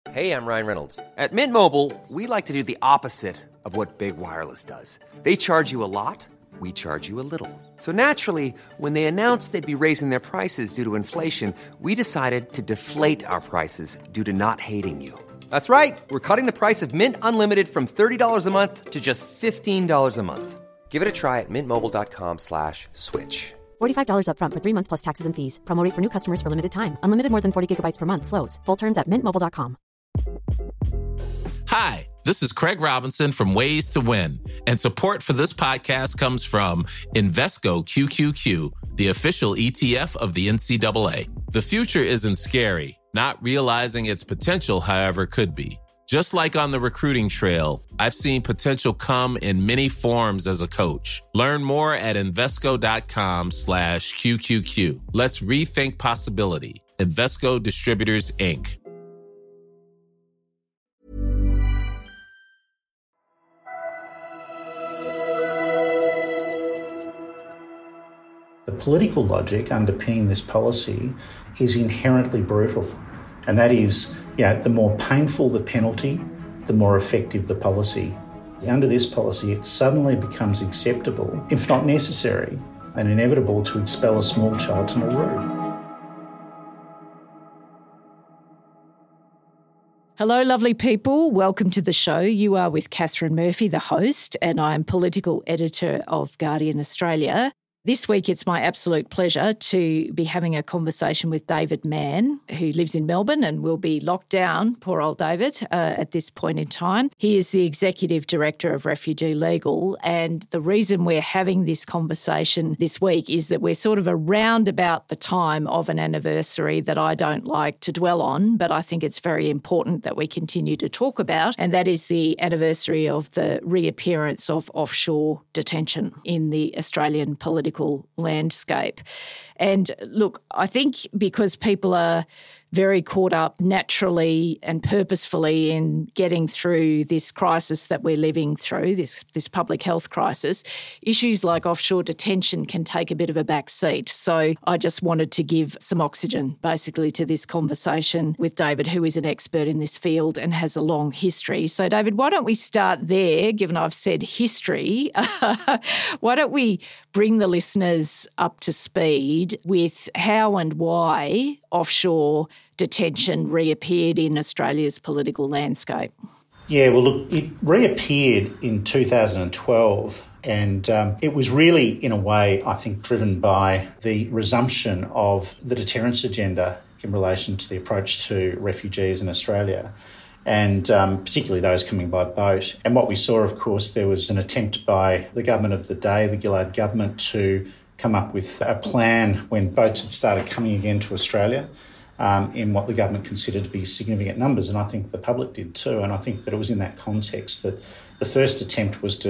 Hey, I'm Ryan Reynolds. At Mint Mobile, we like to do the opposite of what Big Wireless does. They charge you a lot, we charge you a little. So naturally, when they announced they'd be raising their prices due to inflation, we decided to deflate our prices due to not hating you. That's right. We're cutting the price of Mint Unlimited from $30 a month to just $15 a month. Give it a try at mintmobile.com/switch. $45 up front for 3 months plus taxes and fees. Promo rate for new customers for limited time. Unlimited more than 40 gigabytes per month. Slows full terms at mintmobile.com. Hi, this is Craig Robinson from Ways to Win, and support for this podcast comes from Invesco QQQ, the official ETF of the NCAA. The future isn't scary. Not realizing its potential, however, could be. Just like on the recruiting trail, I've seen potential come in many forms as a coach. Learn more at Invesco.com/QQQ. Let's rethink possibility. Invesco Distributors, Inc. The political logic underpinning this policy is inherently brutal. And that is, the more painful the penalty, the more effective the policy. Under this policy, it suddenly becomes acceptable, if not necessary, and inevitable to expel a small child to Nauru. Hello, lovely people. Welcome to the show. You are with Catherine Murphy, the host, and I am political editor of Guardian Australia. This week, it's my absolute pleasure to be having a conversation with David Manne, who lives in Melbourne and will be locked down, poor old David, at this point in time. He is the Executive Director of Refugee Legal, and the reason we're having this conversation this week is that we're sort of around about the time of an anniversary that I don't like to dwell on, but I think it's very important that we continue to talk about, and that is the anniversary of the reappearance of offshore detention in the Australian political landscape. And look, I think because people are very caught up naturally and purposefully in getting through this crisis that we're living through, this public health crisis, issues like offshore detention can take a bit of a back seat. So I just wanted to give some oxygen basically to this conversation with David, who is an expert in this field and has a long history. So David, why don't we start there, given I've said history? Why don't we bring the listeners up to speed with how and why offshore detention reappeared in Australia's political landscape? Yeah, well, look, it reappeared in 2012 and it was really, in a way, I think, driven by the resumption of the deterrence agenda in relation to the approach to refugees in Australia, and particularly those coming by boat. And what we saw, of course, there was an attempt by the government of the day, the Gillard government, to come up with a plan when boats had started coming again to Australia in what the government considered to be significant numbers, and I think the public did too. And I think that it was in that context that the first attempt was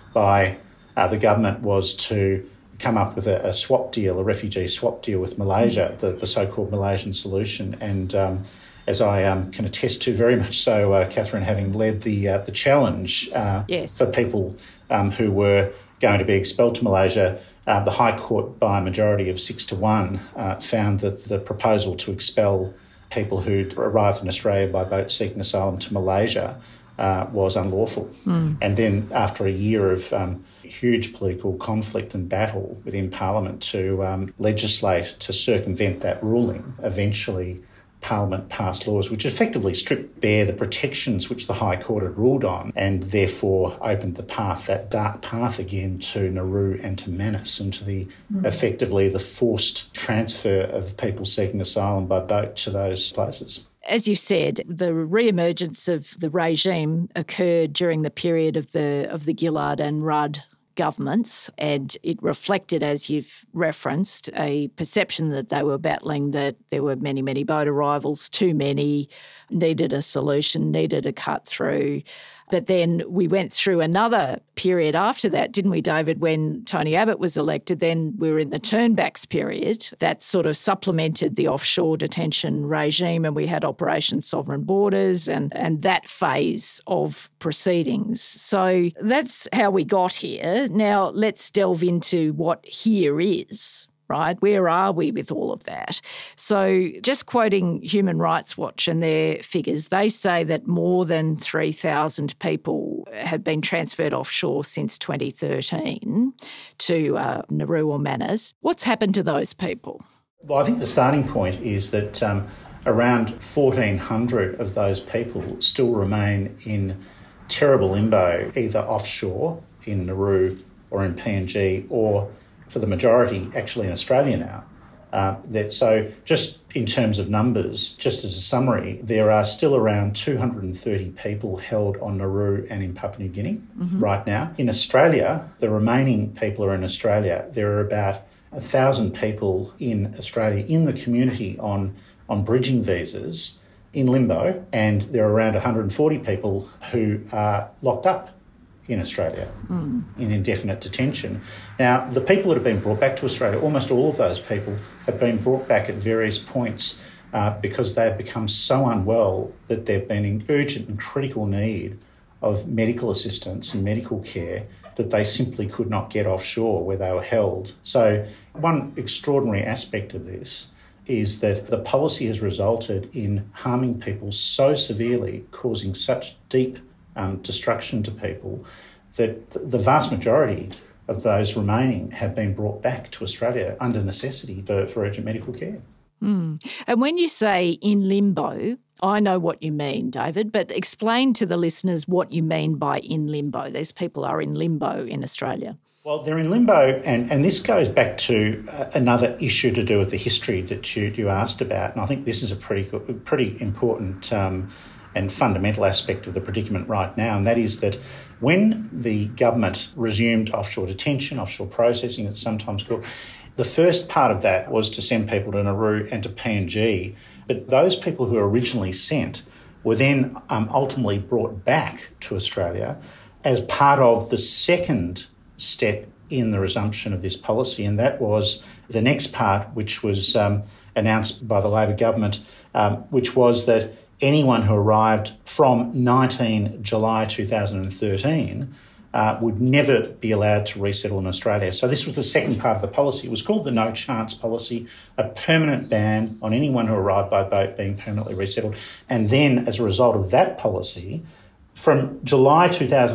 by the government was to come up with a swap deal, a refugee swap deal with Malaysia, the so-called Malaysian solution. And as I can attest to very much so, Catherine, having led the challenge for people who were going to be expelled to Malaysia, the High Court, by a majority of 6-1, found that the proposal to expel people who'd arrived in Australia by boat seeking asylum to Malaysia was unlawful. And then after a year of huge political conflict and battle within Parliament to legislate to circumvent that ruling, eventually Parliament passed laws which effectively stripped bare the protections which the High Court had ruled on, and therefore opened the path, that dark path again, to Nauru and to Manus, and to the effectively the forced transfer of people seeking asylum by boat to those places. As you said, the re-emergence of the regime occurred during the period of the Gillard and Rudd governments, and it reflected, as you've referenced, a perception that they were battling that there were many, many boat arrivals, too many, needed a solution, needed a cut through. But then we went through another period after that, didn't we, David, when Tony Abbott was elected? Then we were in the turnbacks period that sort of supplemented the offshore detention regime, and we had Operation Sovereign Borders and that phase of proceedings. So that's how we got here. Now let's delve into what here is. right? Where are we with all of that? So just quoting Human Rights Watch and their figures, they say that more than 3,000 people have been transferred offshore since 2013 to Nauru or Manus. What's happened to those people? Well, I think the starting point is that around 1,400 of those people still remain in terrible limbo, either offshore in Nauru or in PNG, or for the majority actually in Australia now. So just in terms of numbers, just as a summary, there are still around 230 people held on Nauru and in Papua New Guinea right now. In Australia, the remaining people are in Australia. There are about 1,000 people in Australia in the community on bridging visas in limbo, and there are around 140 people who are locked up in Australia in indefinite detention. Now, the people that have been brought back to Australia, almost all of those people have been brought back at various points because they have become so unwell that they've been in urgent and critical need of medical assistance and medical care that they simply could not get offshore where they were held. So one extraordinary aspect of this is that the policy has resulted in harming people so severely, causing such deep destruction to people, that the vast majority of those remaining have been brought back to Australia under necessity for urgent medical care. And when you say in limbo, I know what you mean, David, but explain to the listeners what you mean by in limbo. These people are in limbo in Australia. Well, they're in limbo, and this goes back to another issue to do with the history that you asked about, and I think this is a pretty important and fundamental aspect of the predicament right now, and that is that when the government resumed offshore detention, offshore processing, it's sometimes called, the first part of that was to send people to Nauru and to PNG, but those people who were originally sent were then ultimately brought back to Australia as part of the second step in the resumption of this policy, and that was the next part, which was announced by the Labor government, which was that anyone who arrived from 19 July 2013 would never be allowed to resettle in Australia. So this was the second part of the policy. It was called the No Chance Policy, a permanent ban on anyone who arrived by boat being permanently resettled. And then, as a result of that policy, from July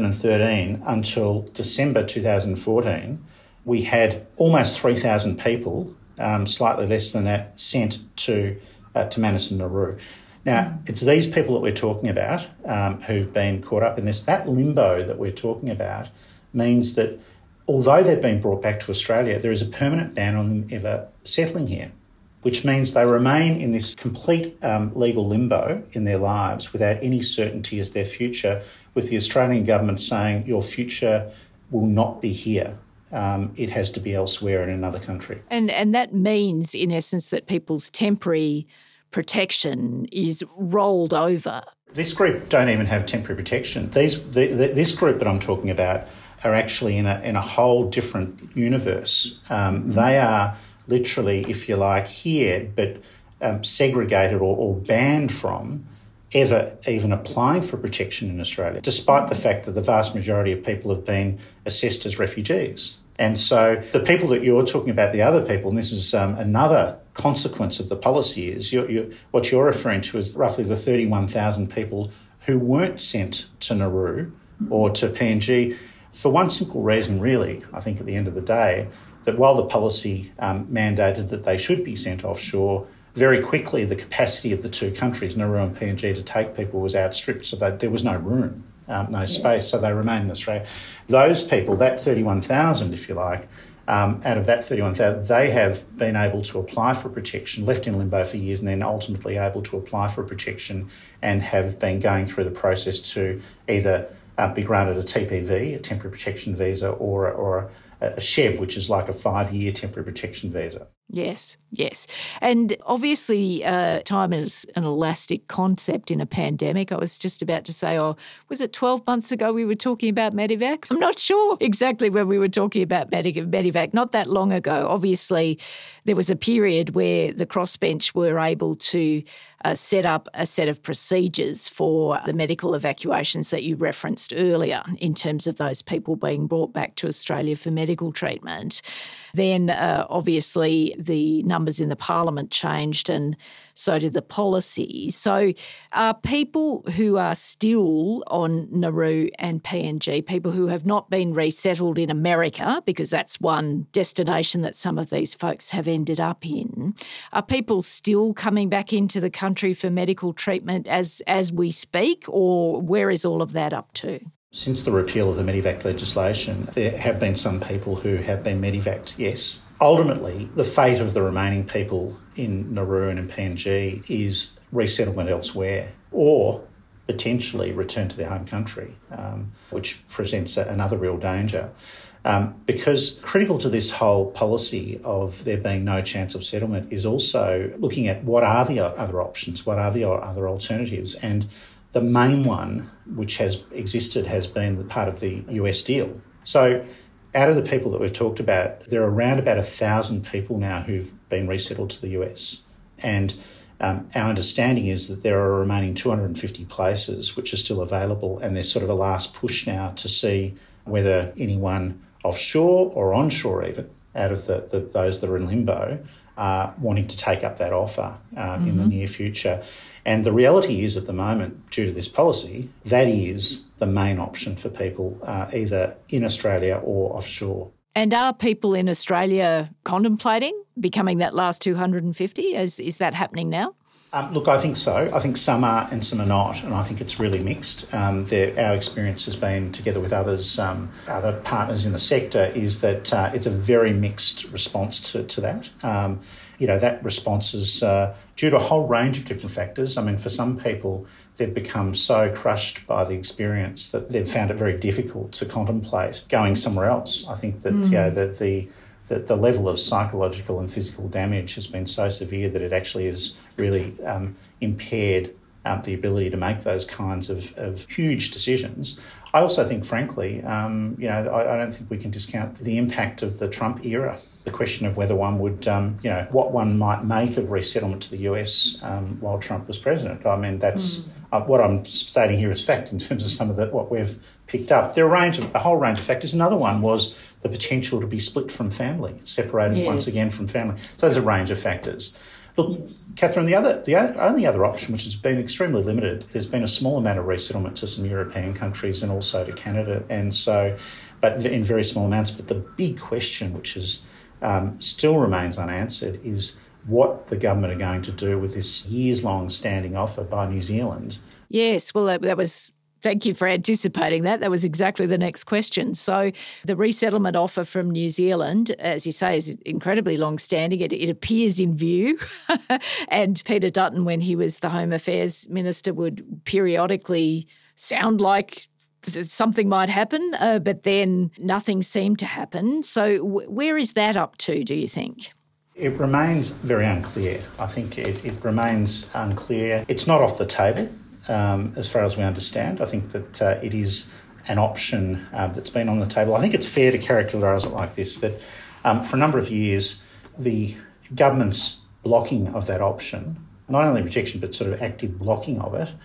2013 until December 2014, we had almost 3,000 people, slightly less than that, sent to Manus and Nauru. Now, it's these people that we're talking about who've been caught up in this. That limbo that we're talking about means that although they've been brought back to Australia, there is a permanent ban on them ever settling here, which means they remain in this complete legal limbo in their lives without any certainty as their future, with the Australian government saying your future will not be here. It has to be elsewhere in another country. And that means, in essence, that people's temporary protection is rolled over. This group don't even have temporary protection. This group that I'm talking about are actually in a whole different universe. They are literally, if you like, here, but segregated or banned from ever even applying for protection in Australia, despite the fact that the vast majority of people have been assessed as refugees. And so the people that you're talking about, the other people, and this is another consequence of the policy, is what you're referring to is roughly the 31,000 people who weren't sent to Nauru or to PNG for one simple reason, really, I think at the end of the day, that while the policy mandated that they should be sent offshore, very quickly the capacity of the two countries, Nauru and PNG, to take people was outstripped, so that there was no room. No space, so they remain in Australia. Those people, that 31,000, if you like, out of that 31,000, they have been able to apply for protection, left in limbo for years, and then ultimately able to apply for protection and have been going through the process to either be granted a TPV, a temporary protection visa, or a SHEV, which is like a 5-year temporary protection visa. Yes, yes. And obviously, time is an elastic concept in a pandemic. I was just about to say, was it 12 months ago we were talking about Medevac? I'm not sure exactly when we were talking about Medevac, not that long ago. Obviously, there was a period where the crossbench were able to set up a set of procedures for the medical evacuations that you referenced earlier in terms of those people being brought back to Australia for medical treatment. Then, obviously, the numbers in the parliament changed and so did the policy. So are people who are still on Nauru and PNG, people who have not been resettled in America, because that's one destination that some of these folks have ended up in, are people still coming back into the country for medical treatment as we speak, or where is all of that up to? Since the repeal of the Medevac legislation, there have been some people who have been Medevaced, yes. Ultimately, the fate of the remaining people in Nauru and in PNG is resettlement elsewhere or potentially return to their home country, which presents another real danger. Because critical to this whole policy of there being no chance of settlement is also looking at what are the other options, what are the other alternatives. And the main one, which has existed, has been the part of the US deal. So out of the people that we've talked about, there are around about 1,000 people now who've been resettled to the US. And our understanding is that there are remaining 250 places which are still available, and there's sort of a last push now to see whether anyone offshore or onshore even, out of those that are in limbo, are wanting to take up that offer in the near future. And the reality is at the moment, due to this policy, that is the main option for people either in Australia or offshore. And are people in Australia contemplating becoming that last 250? Is that happening now? Look, I think so. I think some are and some are not, and I think it's really mixed. Our experience has been, together with others, other partners in the sector, is that it's a very mixed response to that. That response is due to a whole range of different factors. I mean, for some people, they've become so crushed by the experience that they've found it very difficult to contemplate going somewhere else. I think that that the level of psychological and physical damage has been so severe that it actually has really impaired the ability to make those kinds of huge decisions. I also think, frankly, I don't think we can discount the impact of the Trump era. The question of whether one would, what one might make of resettlement to the US while Trump was president. I mean, that's what I'm stating here is fact in terms of some of what we've picked up. There are a whole range of factors. Another one was the potential to be split from family, separated once again from family. So there's a range of factors. Look, Catherine, the only other option, which has been extremely limited, there's been a small amount of resettlement to some European countries and also to Canada, but in very small amounts. But the big question, which is still remains unanswered, is what the government are going to do with this years-long standing offer by New Zealand. Yes, well, that was... Thank you for anticipating that. That was exactly the next question. So the resettlement offer from New Zealand, as you say, is incredibly long-standing. It appears in view. And Peter Dutton, when he was the Home Affairs Minister, would periodically sound like something might happen, but then nothing seemed to happen. So where is that up to, do you think? It remains very unclear. I think it remains unclear. It's not off the table. As far as we understand. I think that it is an option that's been on the table. I think it's fair to characterise it like this, that for a number of years, the government's blocking of that option, not only rejection but sort of active blocking of it,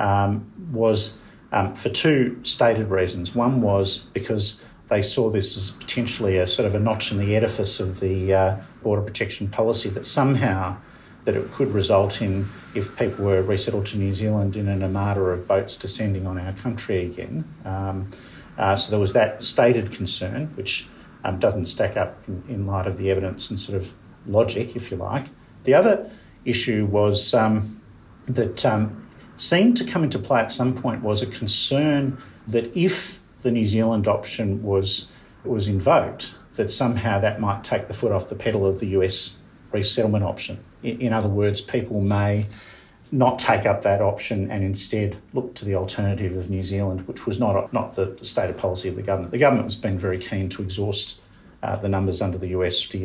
was for two stated reasons. One was because they saw this as potentially a sort of a notch in the edifice of the border protection policy, that somehow that it could result in, if people were resettled to New Zealand, in an armada of boats descending on our country again. So there was that stated concern, which doesn't stack up in light of the evidence and sort of logic, if you like. The other issue was that seemed to come into play at some point was a concern that if the New Zealand option was invoked, that somehow that might take the foot off the pedal of the US resettlement option. In other words, people may not take up that option and instead look to the alternative of New Zealand, which was not the stated policy of the government. The government has been very keen to exhaust the numbers under the US deal.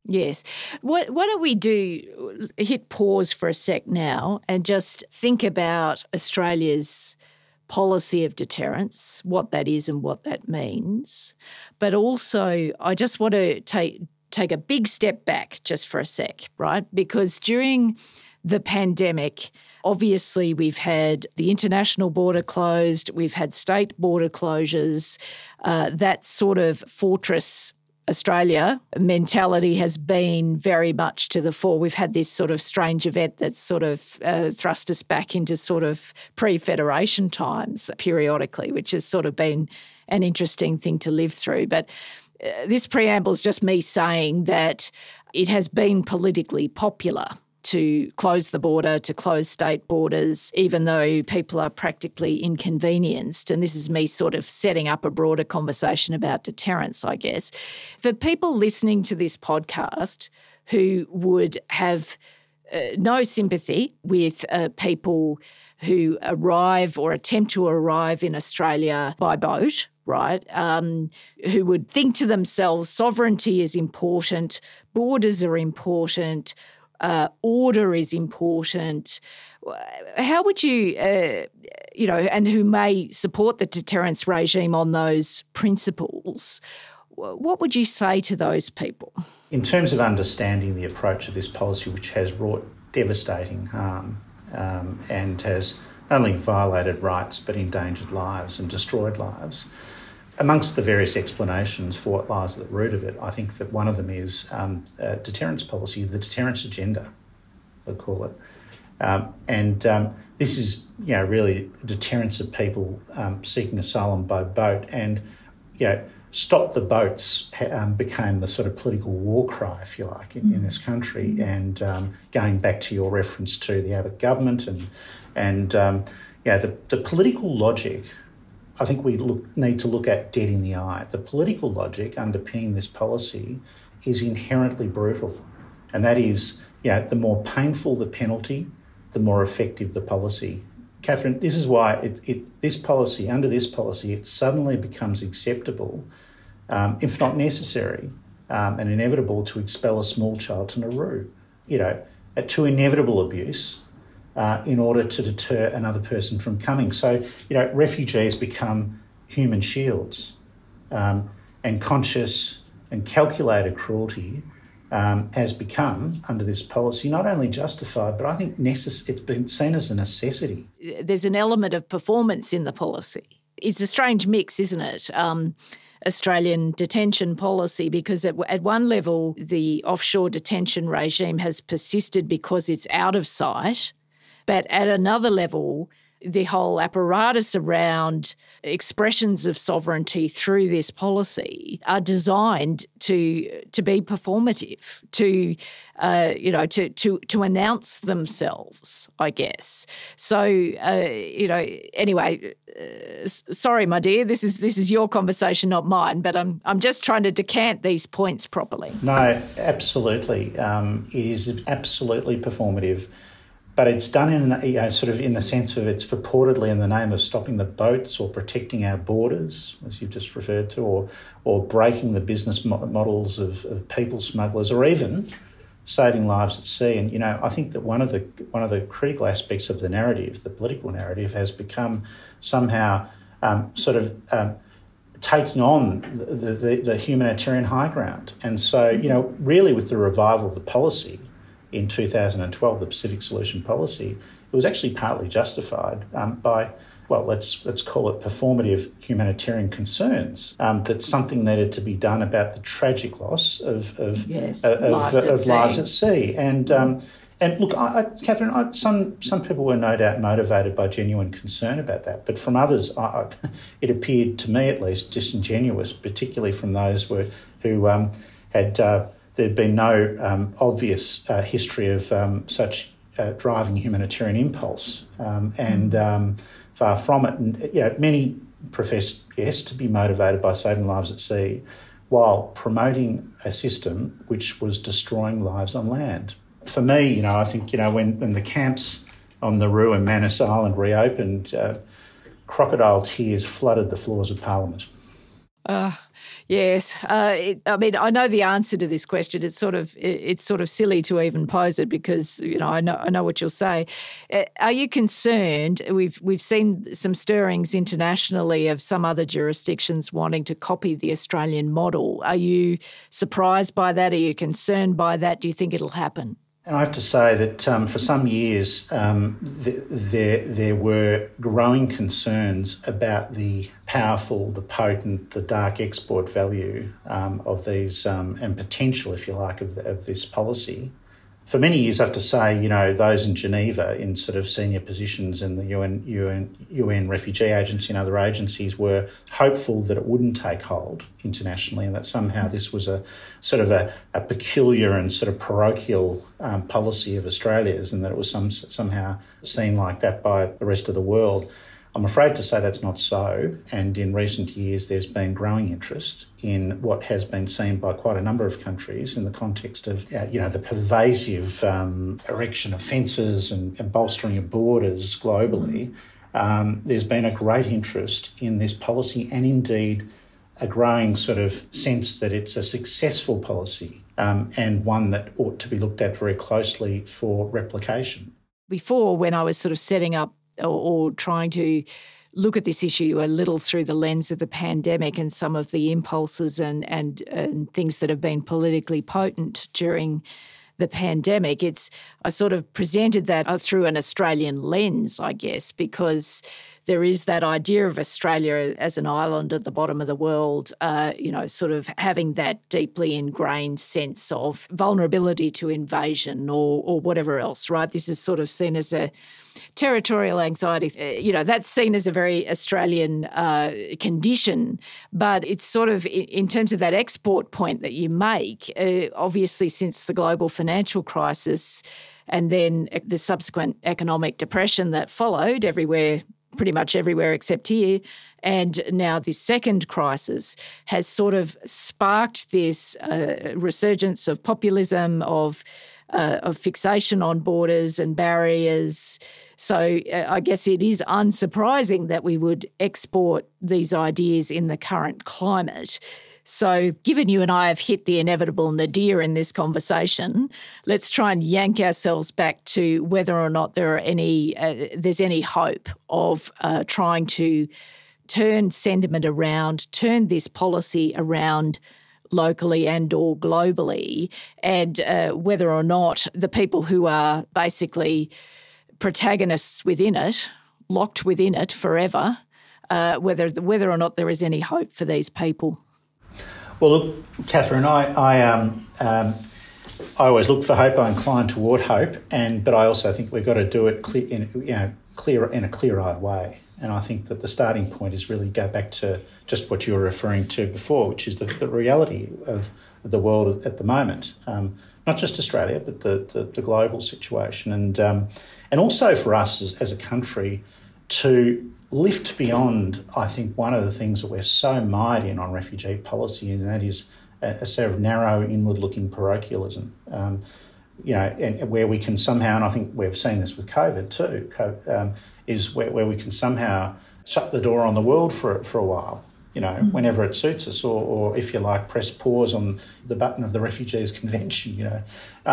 Yes. Why don't we hit pause for a sec now and just think about Australia's policy of deterrence, what that is and what that means. But also, I just want to take a big step back just for a sec, right? Because during the pandemic, obviously we've had the international border closed, we've had state border closures. That sort of fortress Australia mentality has been very much to the fore. We've had this sort of strange event that's sort of thrust us back into sort of pre-Federation times periodically, which has sort of been an interesting thing to live through. But this preamble is just me saying that it has been politically popular to close the border, to close state borders, even though people are practically inconvenienced. And this is me sort of setting up a broader conversation about deterrence, I guess. For people listening to this podcast who would have no sympathy with people who arrive or attempt to arrive in Australia by boat, right, who would think to themselves sovereignty is important, borders are important, order is important. How would you, and who may support the deterrence regime on those principles, what would you say to those people? In terms of understanding the approach of this policy, which has wrought devastating harm and has not only violated rights but endangered lives and destroyed lives, amongst the various explanations for what lies at the root of it, I think that one of them is deterrence policy, the deterrence agenda, we'll call it. This is, really deterrence of people seeking asylum by boat. And, stop the boats became the sort of political war cry, if you like, in this country. And going back to your reference to the Abbott government and the political logic, I think we need to look at dead in the eye. The political logic underpinning this policy is inherently brutal. And that is, the more painful the penalty, the more effective the policy. Catherine, this is why under this policy, it suddenly becomes acceptable, if not necessary, and inevitable to expel a small child to Nauru, to inevitable abuse, in order to deter another person from coming. So, refugees become human shields, and conscious and calculated cruelty has become, under this policy, not only justified, but I think it's been seen as a necessity. There's an element of performance in the policy. It's a strange mix, isn't it? Australian detention policy, because at one level, the offshore detention regime has persisted because it's out of sight. But at another level, the whole apparatus around expressions of sovereignty through this policy are designed to be performative, to announce themselves, I guess. So anyway, sorry, my dear, this is your conversation, not mine. But I'm just trying to decant these points properly. No, absolutely, it is absolutely performative. But it's done in sort of in the sense of it's purportedly in the name of stopping the boats or protecting our borders, as you've just referred to, or breaking the business models of people smugglers, or even saving lives at sea. And I think that one of the critical aspects of the narrative, the political narrative, has become somehow taking on the humanitarian high ground. And so really with the revival of the policy in 2012, the Pacific Solution Policy, it was actually partly justified by, let's call it performative humanitarian concerns, that something needed to be done about the tragic loss of lives at sea. And look, Catherine, some people were no doubt motivated by genuine concern about that, but from others, it appeared to me at least disingenuous, particularly from those who had. There'd been no obvious history of such driving humanitarian impulse, and far from it. And many professed, yes, to be motivated by saving lives at sea, while promoting a system which was destroying lives on land. For me, I think when the camps on Nauru and Manus Island reopened, crocodile tears flooded the floors of Parliament. Yes. I know the answer to this question. It's sort of silly to even pose it because, I know what you'll say. Are you concerned? We've seen some stirrings internationally of some other jurisdictions wanting to copy the Australian model. Are you surprised by that? Are you concerned by that? Do you think it'll happen? And I have to say that for some years there were growing concerns about the powerful, the potent, the dark export value of these and potential, if you like, of this policy. For many years, I have to say, those in Geneva in sort of senior positions in the UN Refugee Agency and other agencies were hopeful that it wouldn't take hold internationally and that somehow this was a sort of a peculiar and sort of parochial policy of Australia's and that it was somehow seen like that by the rest of the world. I'm afraid to say that's not so, and in recent years there's been growing interest in what has been seen by quite a number of countries in the context of, the pervasive erection of fences and bolstering of borders globally. There's been a great interest in this policy and indeed a growing sort of sense that it's a successful policy and one that ought to be looked at very closely for replication. Before, when I was sort of setting up or trying to look at this issue a little through the lens of the pandemic and some of the impulses and things that have been politically potent during the pandemic, I sort of presented that through an Australian lens, I guess, because there is that idea of Australia as an island at the bottom of the world, sort of having that deeply ingrained sense of vulnerability to invasion or whatever else, right? This is sort of seen as a territorial anxiety. That's seen as a very Australian condition, but it's sort of in terms of that export point that you make, obviously since the global financial crisis and then the subsequent economic depression that followed pretty much everywhere except here, and now this second crisis has sort of sparked this resurgence of populism, of fixation on borders and barriers. So I guess it is unsurprising that we would export these ideas in the current climate. So given you and I have hit the inevitable nadir in this conversation, let's try and yank ourselves back to whether or not there's any hope of trying to turn sentiment around, turn this policy around locally and or globally, and whether or not the people who are basically protagonists within it, locked within it forever, whether or not there is any hope for these people. Well, look, Catherine, I always look for hope. I incline toward hope, but I also think we've got to do it in a clear-eyed way. And I think that the starting point is really go back to just what you were referring to before, which is the reality of the world at the moment. Not just Australia, but the global situation, and also for us as a country to lift beyond, I think, one of the things that we're so mired in on refugee policy, and that is a sort of narrow, inward-looking parochialism. And where we can somehow, and I think we've seen this with COVID too, is where we can somehow shut the door on the world for a while, whenever it suits us, or if you like, press pause on the button of the Refugees Convention,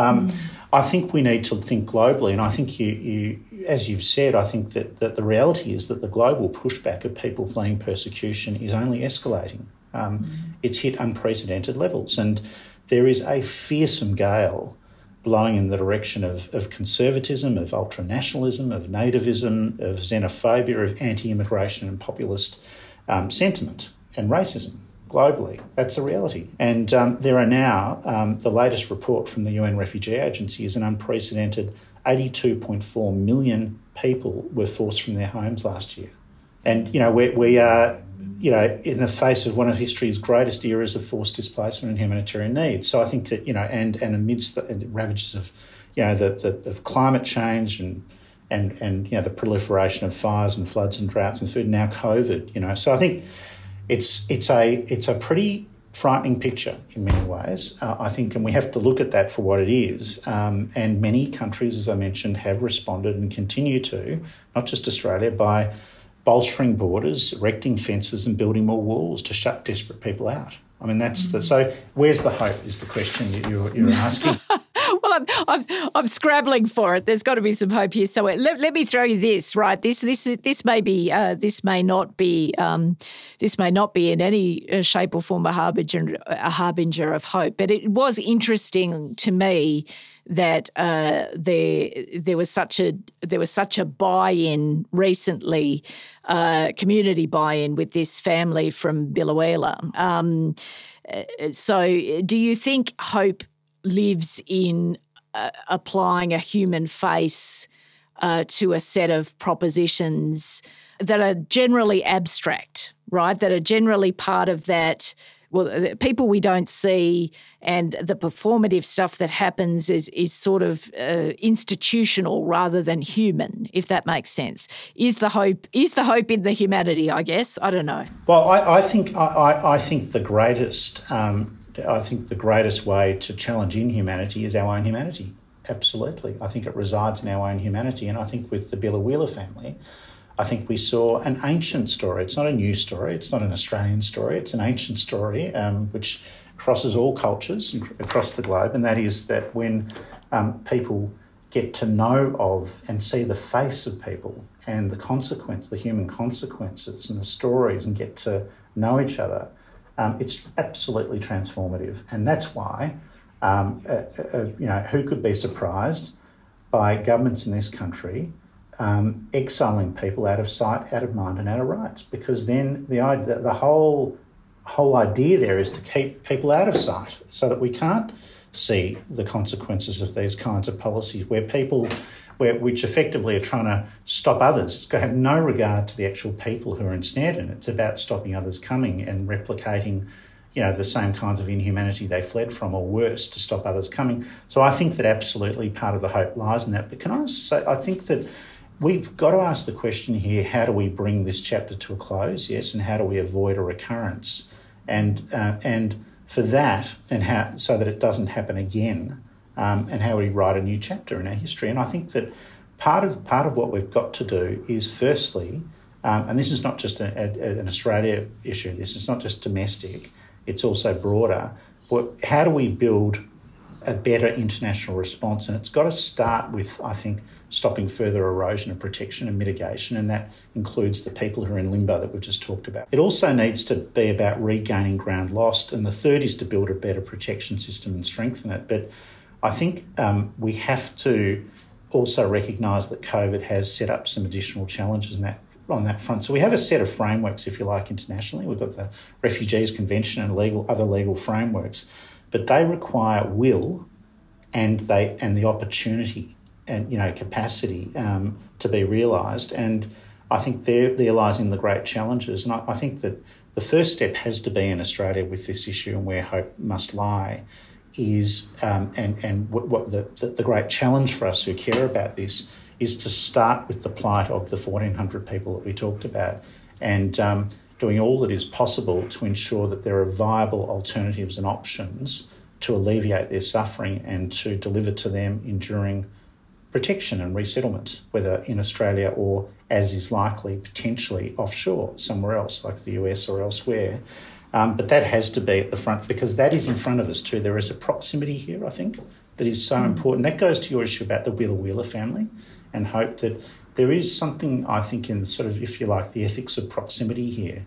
I think we need to think globally, and I think you as you've said, I think that the reality is that the global pushback of people fleeing persecution is only escalating. It's hit unprecedented levels, and there is a fearsome gale blowing in the direction of conservatism, of ultranationalism, of nativism, of xenophobia, of anti-immigration and populist sentiment and racism globally. That's a reality. And there are now, the latest report from the UN Refugee Agency is an unprecedented 82.4 million people were forced from their homes last year. And, we are, in the face of one of history's greatest eras of forced displacement and humanitarian need. So I think that, and amidst the ravages of, of climate change and the proliferation of fires and floods and droughts and food, and now COVID, So I think it's a pretty frightening picture in many ways, I think, and we have to look at that for what it is. And many countries, as I mentioned, have responded and continue to, not just Australia, by bolstering borders, erecting fences and building more walls to shut desperate people out. I mean, so where's the hope is the question that you're asking. Well, I'm scrabbling for it. There's got to be some hope here. So let me throw you this, right? This may not be in any shape or form a harbinger of hope. But it was interesting to me that there was such a buy-in recently, community buy-in with this family from Biloela. So, do you think hope lives in applying a human face to a set of propositions that are generally abstract, right? That are generally part of that. Well, people we don't see, and the performative stuff that happens is sort of institutional rather than human, if that makes sense. Is the hope in the humanity? I guess I don't know. Well, I think the greatest way to challenge inhumanity is our own humanity. Absolutely, I think it resides in our own humanity, and I think with the Biloela family, I think we saw an ancient story. It's not a new story. It's not an Australian story. It's an ancient story which crosses all cultures across the globe, and that is that when people get to know of and see the face of people and the human consequences and the stories and get to know each other, it's absolutely transformative. And that's why, who could be surprised by governments in this country exiling people out of sight, out of mind and out of rights, because then the whole idea there is to keep people out of sight so that we can't see the consequences of these kinds of policies which effectively are trying to stop others. It's going to have no regard to the actual people who are ensnared in it. It's about stopping others coming and replicating the same kinds of inhumanity they fled from, or worse, to stop others coming. So I think that absolutely part of the hope lies in that. But can I say, I think that we've got to ask the question here, how do we bring this chapter to a close, yes, and how do we avoid a recurrence? And for that, and so that it doesn't happen again, and how we write a new chapter in our history. And I think that part of what we've got to do is firstly, and this is not just an Australia issue, this is not just domestic, it's also broader, but how do we build a better international response? And it's got to start with, I think, stopping further erosion of protection and mitigation, and that includes the people who are in limbo that we've just talked about. It also needs to be about regaining ground lost, and the third is to build a better protection system and strengthen it. But I think we have to also recognise that COVID has set up some additional challenges on that front. So we have a set of frameworks, if you like, internationally. We've got the Refugees Convention and other legal frameworks, but they require will and the opportunity and capacity to be realised. And I think there lies in the great challenges. And I think that the first step has to be in Australia with this issue, and where hope must lie is what the great challenge for us who care about this is to start with the plight of the 1,400 people that we talked about, and doing all that is possible to ensure that there are viable alternatives and options to alleviate their suffering and to deliver to them enduring protection and resettlement, whether in Australia or, as is likely, potentially offshore somewhere else like the US or elsewhere. But that has to be at the front, because that is in front of us too. There is a proximity here, I think, that is so important. That goes to your issue about the Biloela family and hope that there is something, I think, in sort of, if you like, the ethics of proximity here,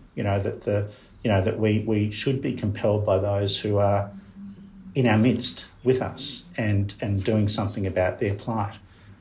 that we should be compelled by those who are in our midst with us and doing something about their plight.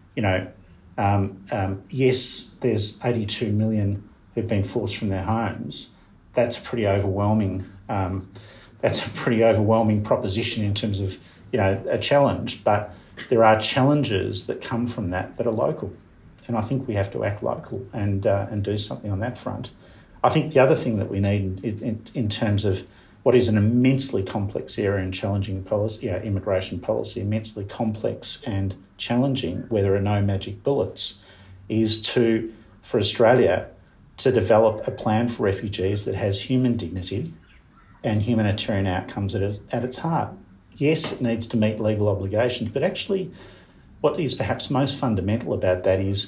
Yes, there's 82 million who've been forced from their homes. That's pretty overwhelming. That's a pretty overwhelming proposition in terms of, a challenge. But there are challenges that come from that are local, and I think we have to act local and do something on that front. I think the other thing that we need in terms of what is an immensely complex area and challenging policy, immigration policy, immensely complex and challenging, where there are no magic bullets, is for Australia to develop a plan for refugees that has human dignity and humanitarian outcomes at its heart. Yes, it needs to meet legal obligations, but actually what is perhaps most fundamental about that is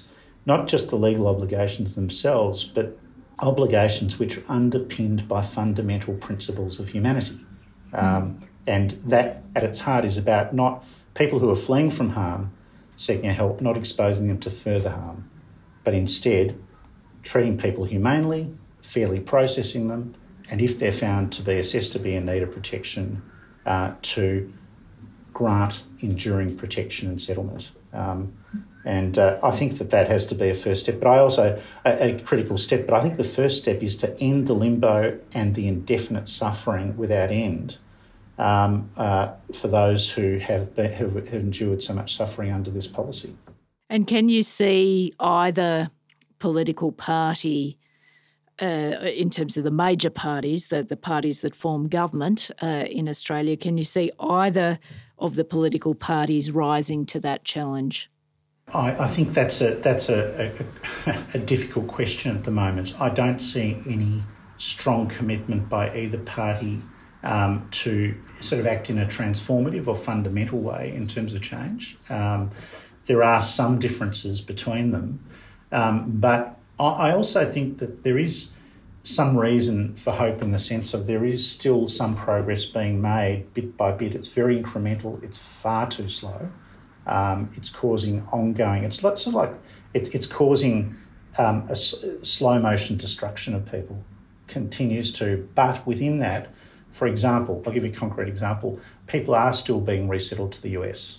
not just the legal obligations themselves, but obligations which are underpinned by fundamental principles of humanity. And that, at its heart, is about not people who are fleeing from harm, seeking help, not exposing them to further harm, but instead treating people humanely, fairly processing them, and if they're found to be assessed to be in need of protection, to grant enduring protection and settlement. I think that has to be a first step, but a critical step. But I think the first step is to end the limbo and the indefinite suffering without end for those who have endured so much suffering under this policy. And can you see either political party, in terms of the major parties, the parties that form government in Australia, can you see either of the political parties rising to that challenge? I think that's a difficult question at the moment. I don't see any strong commitment by either party to sort of act in a transformative or fundamental way in terms of change. There are some differences between them, but I also think that there is some reason for hope in the sense of there is still some progress being made bit by bit. It's very incremental. It's far too slow. It's causing ongoing. It's sort of like it's causing a slow motion destruction of people. Continues to, but within that, for example, I'll give you a concrete example. People are still being resettled to the US.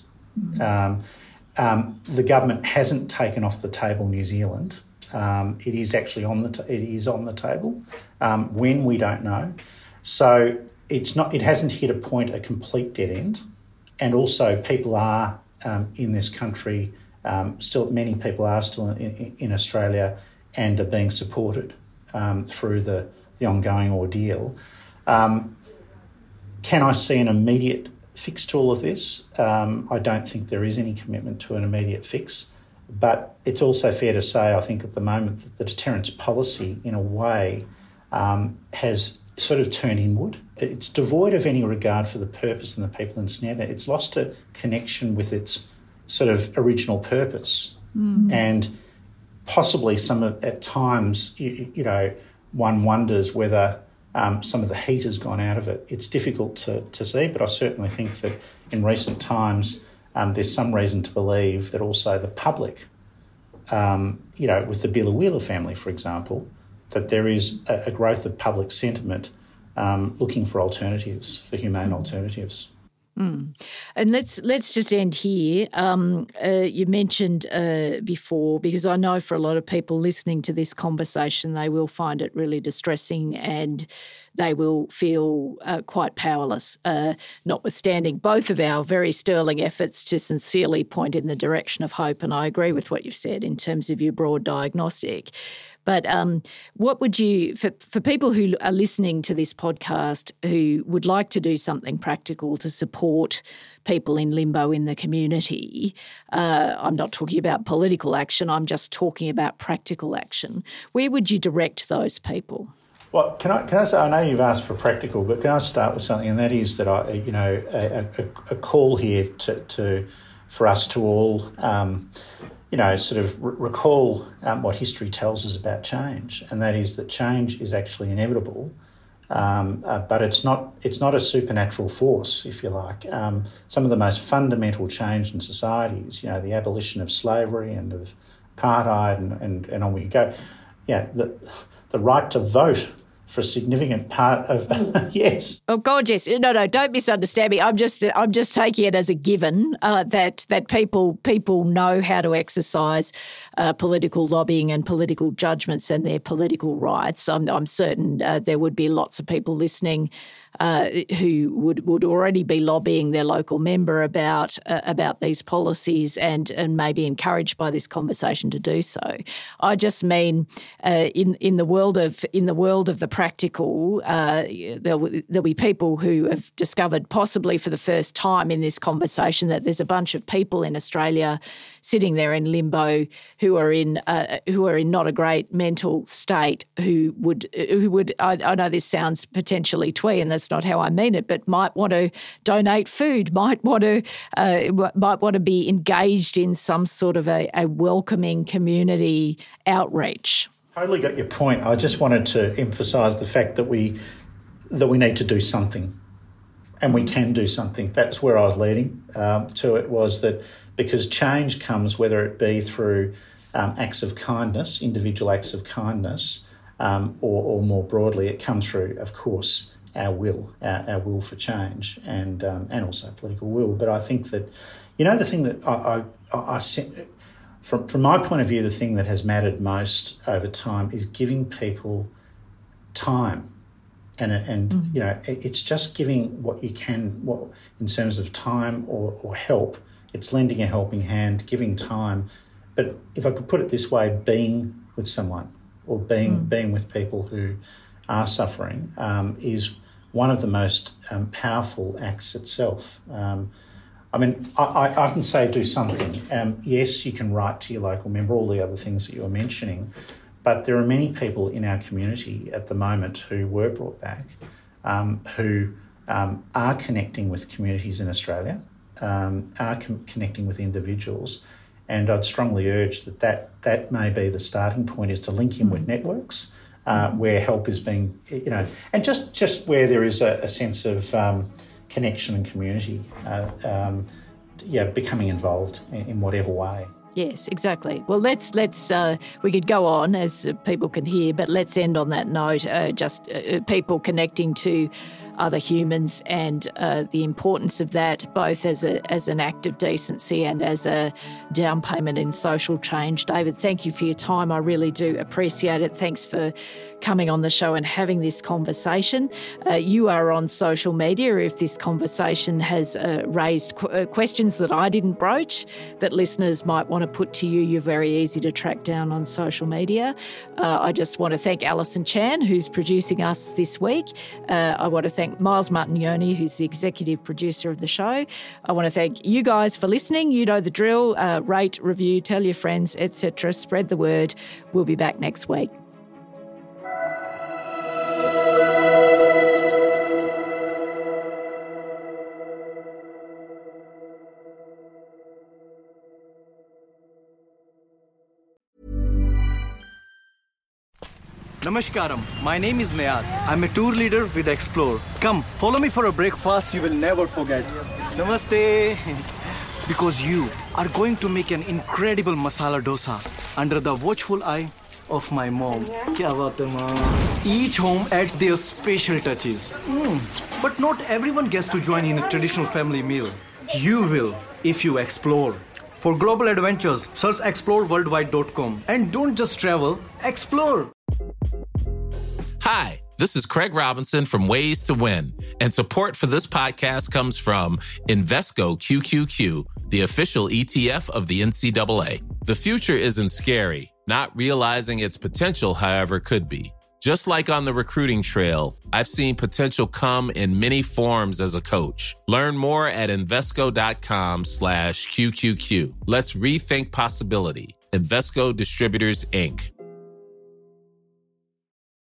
The government hasn't taken off the table New Zealand. It is actually on the table. When, we don't know. So it hasn't hit a complete dead end. And also people are in this country, many people are still in Australia and are being supported through the ongoing ordeal. Can I see an immediate fix to all of this? I don't think there is any commitment to an immediate fix. But it's also fair to say, I think, at the moment that the deterrence policy, in a way, has sort of turned inward. It's devoid of any regard for the purpose and the people ensnared. It's lost a connection with its sort of original purpose. And possibly at times, one wonders whether some of the heat has gone out of it. It's difficult to see, but I certainly think that in recent times, there's some reason to believe that also the public, with the Biloela family, for example, that there is a growth of public sentiment looking for alternatives, for humane alternatives. And let's just end here. You mentioned before, because I know for a lot of people listening to this conversation, they will find it really distressing and they will feel quite powerless, notwithstanding both of our very sterling efforts to sincerely point in the direction of hope. And I agree with what you've said in terms of your broad diagnostic. But what would you, for people who are listening to this podcast who would like to do something practical to support people in limbo in the community, I'm not talking about political action, I'm just talking about practical action, where would you direct those people? Well, can I say, I know you've asked for practical, but can I start with something, and that is that a call here for us to all sort of recall what history tells us about change, and that is that change is actually inevitable, but it's not a supernatural force, if you like. Some of the most fundamental change in societies, the abolition of slavery and of apartheid and on we go, the right to vote for a significant part of yes. Oh God, yes. No, don't misunderstand me. I'm just taking it as a given that people know how to exercise political lobbying and political judgments and their political rights. I'm certain there would be lots of people listening who would already be lobbying their local member about these policies and maybe encouraged by this conversation to do so. I just mean in the world of the practical. There'll be people who have discovered, possibly for the first time in this conversation, that there's a bunch of people in Australia sitting there in limbo who are in not a great mental state, who would I know this sounds potentially twee, and that's not how I mean it, but might want to donate food, might want to be engaged in some sort of a welcoming community outreach. Totally got your point. I just wanted to emphasise the fact that we need to do something, and we can do something. That's where I was leading to it, was that because change comes, whether it be through acts of kindness, individual acts of kindness, or more broadly, it comes through, of course, our will for change, and also political will. But I think that, the thing that I from my point of view, the thing that has mattered most over time is giving people time, and it's just giving what you can, in terms of time or help. It's lending a helping hand, giving time. But if I could put it this way, being with someone or being with people who are suffering is one of the most powerful acts itself. I often say do something. Yes, you can write to your local member, all the other things that you were mentioning, but there are many people in our community at the moment who were brought back, who are connecting with communities in Australia, are connecting with individuals, and I'd strongly urge that may be the starting point, is to link in with networks where help is being, and just where there is a sense of connection and community, becoming involved in whatever way. Yes, exactly. Well, let's we could go on, as people can hear, but let's end on that note. People connecting to other humans, and the importance of that, both as an act of decency and as a down payment in social change. David, thank you for your time. I really do appreciate it. Thanks for coming on the show and having this conversation. You are on social media. If this conversation has raised questions that I didn't broach, that listeners might want to put to you, you're very easy to track down on social media. I just want to thank Alison Chan, who's producing us this week. I want to thank Miles Martignoni, who's the executive producer of the show. I want to thank you guys for listening. You know the drill. Rate, review, tell your friends, etc. Spread the word. We'll be back next week. Namaskaram, my name is Nayad. I'm a tour leader with Explore. Come, follow me for a breakfast you will never forget. Namaste. Because you are going to make an incredible masala dosa under the watchful eye of my mom. Kya baat hai, mom? Each home adds their special touches. But not everyone gets to join in a traditional family meal. You will if you explore. For global adventures, search exploreworldwide.com. And don't just travel, explore. Hi, this is Craig Robinson from Ways to Win, and support for this podcast comes from Invesco QQQ, the official ETF of the NCAA. The future isn't scary. Not realizing its potential, however, could be. Just like on the recruiting trail, I've seen potential come in many forms as a coach. Learn more at Invesco.com/QQQ. Let's rethink possibility. Invesco Distributors, Inc.